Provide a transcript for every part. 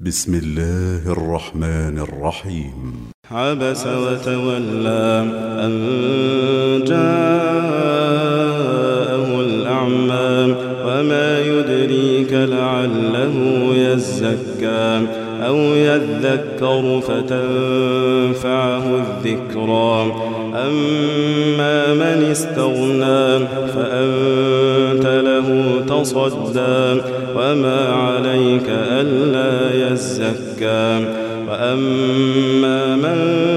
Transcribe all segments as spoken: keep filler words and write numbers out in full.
بسم الله الرحمن الرحيم. عبس وتولى أن جاءه الأعمى وما يدريك لعله يزكى أو يذكر فتنفعه الذكرى. أما من استغنى فأنت له تصدى وما عليك ألا يزكى. وأما من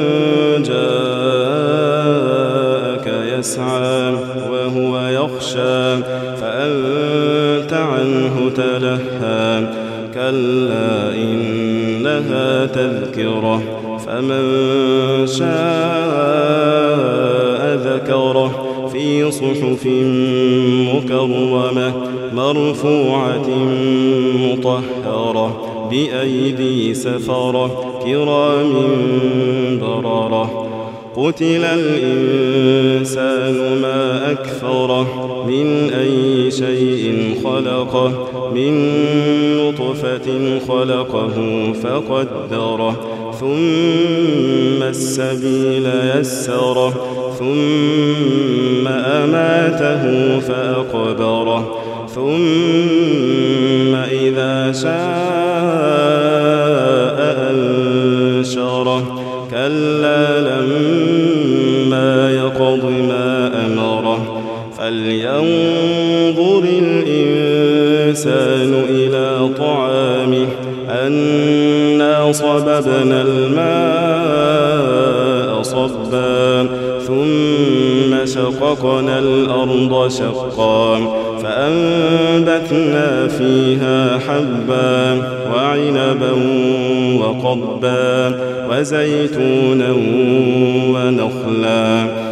جاءك يسعى وهو يخشى فأنت عنه تلهى. كلا إنها تذكرة فمن شاء ذكره في صحف مكرمة مرفوعة مطهرة بأيدي سفرة كرام بررة. قتل الإنسان ما أكفره من أي شيء خلقه من نطفة خلقه فقدره ثم السبيل يسره ثم أماته فأقبره ثم إذا شاء أنشره. كلا لما يقض ما أمره فلينظر الإنسان إلى طعامه أنا صببنا الماء صبا ثم شققنا الأرض شقا فأنبتنا فيها حبا وعنبا وقضبا وزيتونا ونخلا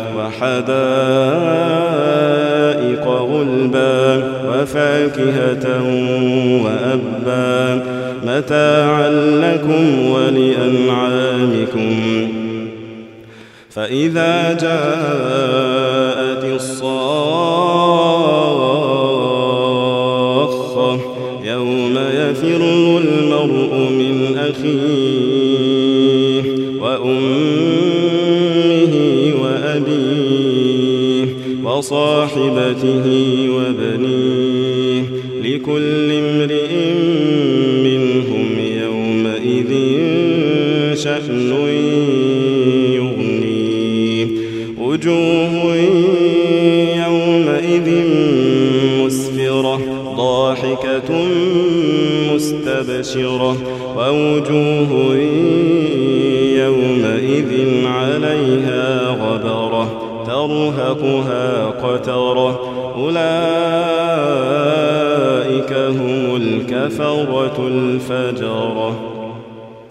وحدائق غلبا وفاكهة وأبا متاعا لكم ولأنعامكم. فإذا جاءت الصاخة يوم يفر المرء من أخيه وأمه وأبيه وصاحبته وبنيه لكل امرئ منهم يومئذ شأن يغنيه. وجوه يومئذ مسفرة ضاحكة مستبشرة ووجوه يومئذ عليها غبرة ترهقها قترة. أولئك هم الكفرة الفجرة.